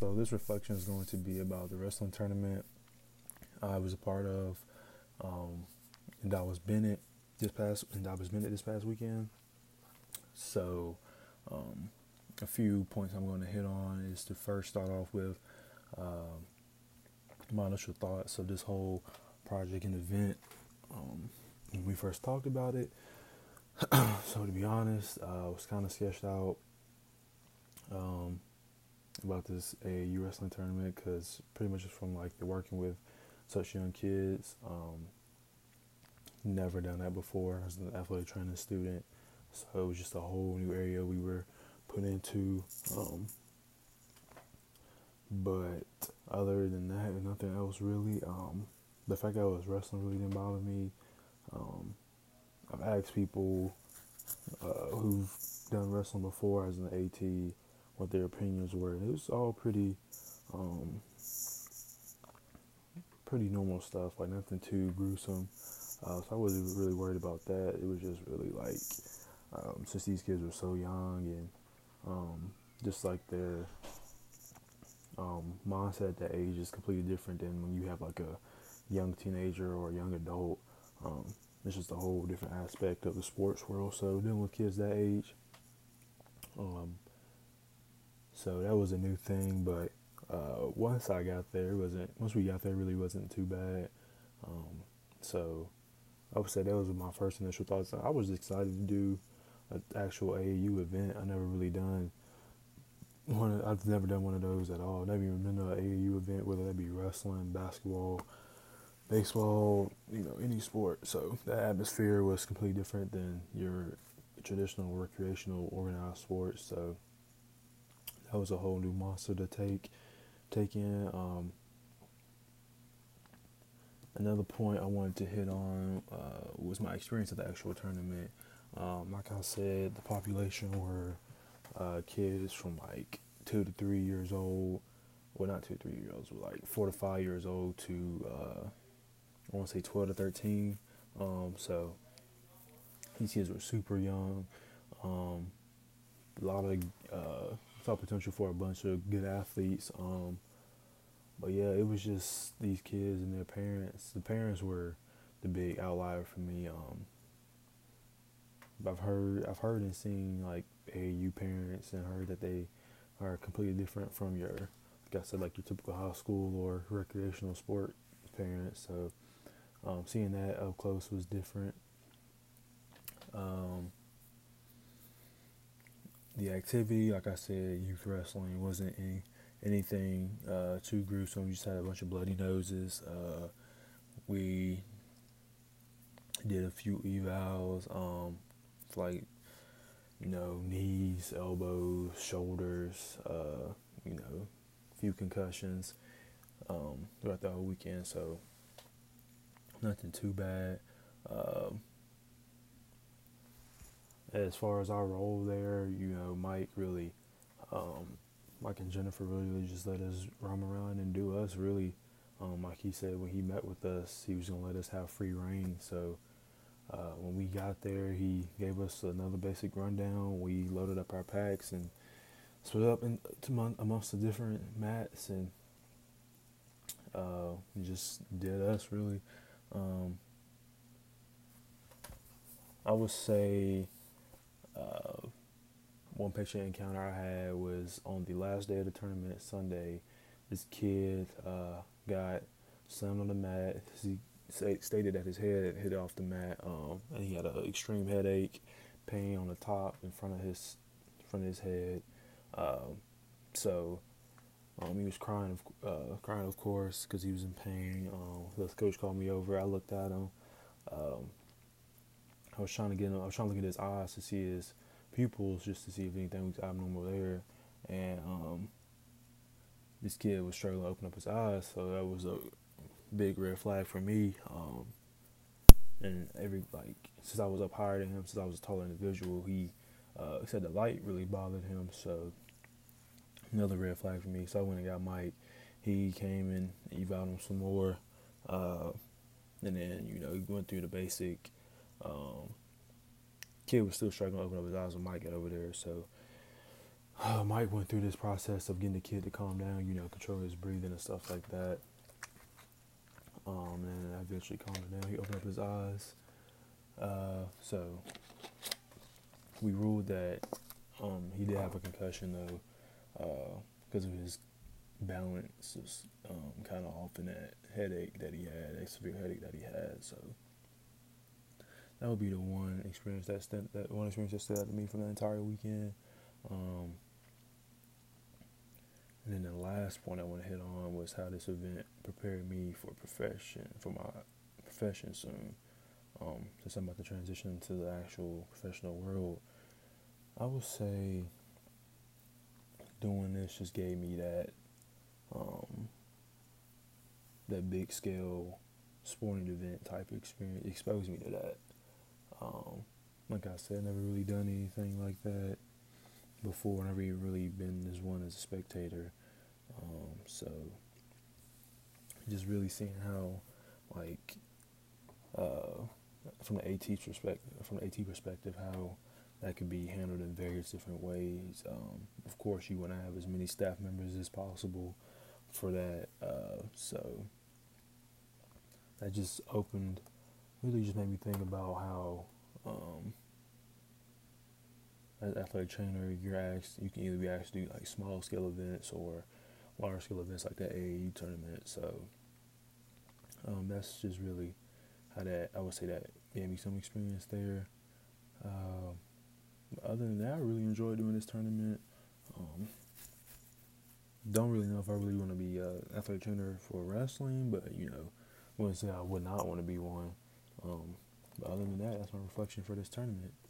So this reflection is going to be about the wrestling tournament I was a part of in Dallas Bennett this past weekend. So a few points I'm going to hit on is to first start off with my initial thoughts of this whole project and event when we first talked about it. So to be honest, I was kind of sketched out about this AAU wrestling tournament because pretty much just from like the working with such young kids. Never done that before as an athletic training student, so it was just a whole new area we were put into. But other than that, nothing else really. The fact that I was wrestling really didn't bother me. I've asked people who've done wrestling before as an AT what their opinions were. It was all pretty normal stuff, like nothing too gruesome. So I wasn't really worried about that. It was just really like, since these kids were so young and just like their mindset at that age is completely different than when you have like a young teenager or a young adult. It's just a whole different aspect of the sports world. So dealing with kids that age, so that was a new thing. But once we got there, it really wasn't too bad. So I would say that was my first initial thoughts. I was excited to do an actual AAU event. I've never done one of those at all. Never even been to an AAU event, whether that be wrestling, basketball, baseball, any sport. So the atmosphere was completely different than your traditional recreational organized sports. So that was a whole new monster to take in. Another point I wanted to hit on was my experience at the actual tournament. Like I said, the population were kids from like 2 to 3 years old. Well, not 2 to 3 years old, but like 4 to 5 years old to I want to say 12 to 13. So these kids were super young. A lot of saw potential for a bunch of good athletes. But yeah, it was just these kids and their parents. The parents were the big outlier for me. I've heard and seen like AAU parents and heard that they are completely different from your, like I said, like your typical high school or recreational sport parents. So seeing that up close was different. The activity, like I said, youth wrestling wasn't anything too gruesome. We just had a bunch of bloody noses. We did a few evals, like knees, elbows, shoulders, a few concussions throughout the whole weekend. So nothing too bad. As far as our role there, Mike really, Mike and Jennifer really just let us roam around and do us. Really, like he said, when he met with us, he was gonna let us have free reign. So when we got there, he gave us another basic rundown. We loaded up our packs and split up amongst the different mats and just did us really. I would say one patient encounter I had was on the last day of the tournament, Sunday. This kid got slammed on the mat. He stated that his head hit off the mat, and he had an extreme headache, pain on the top in front of his head. So he was crying, of course, because he was in pain. The coach called me over. I looked at him. I was trying to look at his eyes to see his pupils, just to see if anything was abnormal there. And this kid was struggling to open up his eyes, so that was a big red flag for me. And since I was up higher than him, since I was a taller individual, he said the light really bothered him. So another red flag for me. So I went and got Mike. He came and evaluated him some more, and then he went through the basic. Kid was still struggling to open up his eyes when Mike got over there. So Mike went through this process of getting the kid to calm down, control his breathing and stuff like that. And I eventually calmed him down. He opened up his eyes. So we ruled that he did have a concussion though, because of his balance was kind of off in that headache that he had, that severe headache that he had. So that would be the one experience that stood out to me from the entire weekend. And then the last point I want to hit on was how this event prepared me for my profession soon. Since I'm about to transition to the actual professional world, I would say doing this just gave me that big scale sporting event type experience, exposed me to that. Like I said, never really done anything like that before. Never really been as one as a spectator. So just really seeing how, like, from the AT perspective, how that could be handled in various different ways. Of course, you want to have as many staff members as possible for that. So that just really just made me think about how, as an athletic trainer, you can either be asked to do like small scale events or large scale events like the AAU tournament. So that's just really how I would say that gave me some experience there. Other than that, I really enjoyed doing this tournament. Don't really know if I really want to be an athletic trainer for wrestling, but wouldn't say I would not want to be one. But other than that, that's my reflection for this tournament.